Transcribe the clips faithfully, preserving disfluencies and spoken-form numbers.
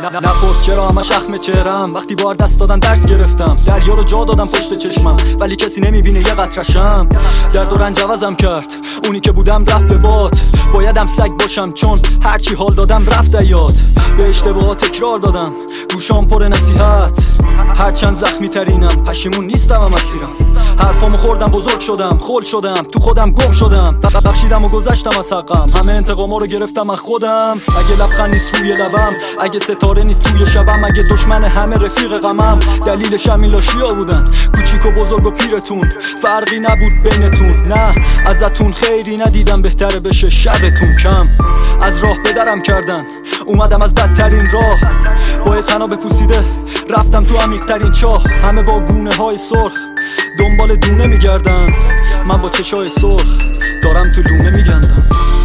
نپرس چرا همش اخم چهرم، وقتی بار دست دادن درس گرفتم، دریا رو جا دادم پشت چشمم ولی کسی نمیبینه یه قطرشم. درد و رنج عوضم کرد اونی که بودم رفت به باد، بایدم سگ باشم چون هرچی حال دادم رفت یاد. به اشتباه تکرار دادم گوشام پر نصیحت، هرچند زخمی ترینم پشیمون نیستم و مسیرم. حرفامو خوردم بزرگ شدم، خل شدم تو خودم گم شدم، بخشیدم و گذشتم از حقم، همه انتقاما رو گرفتم از خودم. اگه لبخند نیست روی لبم، اگه ستاره نیست توی شبم، اگه دشمن همه رفیق غمم، دلیلش همین لاشیا بودن، کوچیک و بزرگ و پیرتون، فرقی نبود بینتون. نه ازتون خیری ندیدم، بهتره بشه شرتون کم. از راه بدرم کردن اومدم از بدترین راه، با تناب پوسیده رفتم تو عمیق ترین چاه. همه با گونه های سرخ دنبال دونه میگردن، من با چشای سرخ دارم تو لونه میگندم.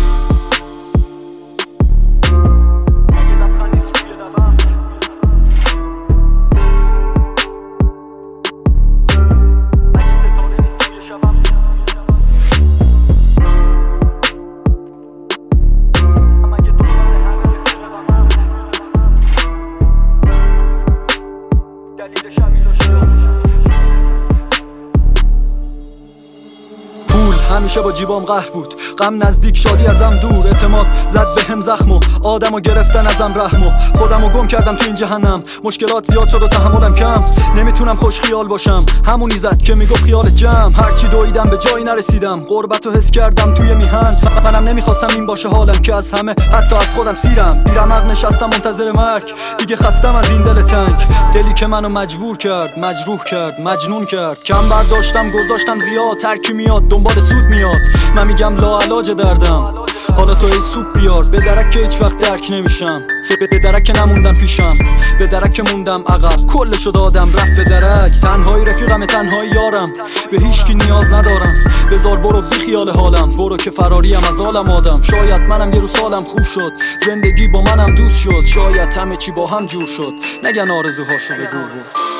همیشه با جیبام قهر بود، غم نزدیک شادی ازم دور، اعتماد زد به هم زخم و آدمو گرفتن ازم رحم و خودمو گم کردم تو این جهنم. مشکلات زیاد شد و تحملم کم، نمیتونم خوش خیال باشم، همونی زد که میگفت خیال جمع. هرچی دویدم به جایی نرسیدم، غربتو حس کردم توی میهن، منم نمیخواستم این باشه حالم که از همه حتی از خودم سیرم. بیرمق نشستم منتظر مرگ، دیگه خستم از این دل تنگ، دلی که منو مجبور کرد، مجروح کرد، مجنون کرد. کم برداشتم گذاشتم زیاد، ترکی میاد دنبال سود میاد، من میگم لا علاج دردم، حالا تو ای سوپ بیار. به درک که هیچ وقت درک نمیشم، به درک که نموندم پیشم، به درک که موندم عقب، کلشو دادم رفت به درک. تنهایی رفیقم، تنهایی یارم، به هیچکی نیاز ندارم، بذار برو بی خیال حالم، برو که فراریم از عالم آدم. شاید منم یه روز حالم خوب شد، زندگی با منم دوست شد، شاید همه چی با هم جور شد، نگن آرزوهاشو به دور برد.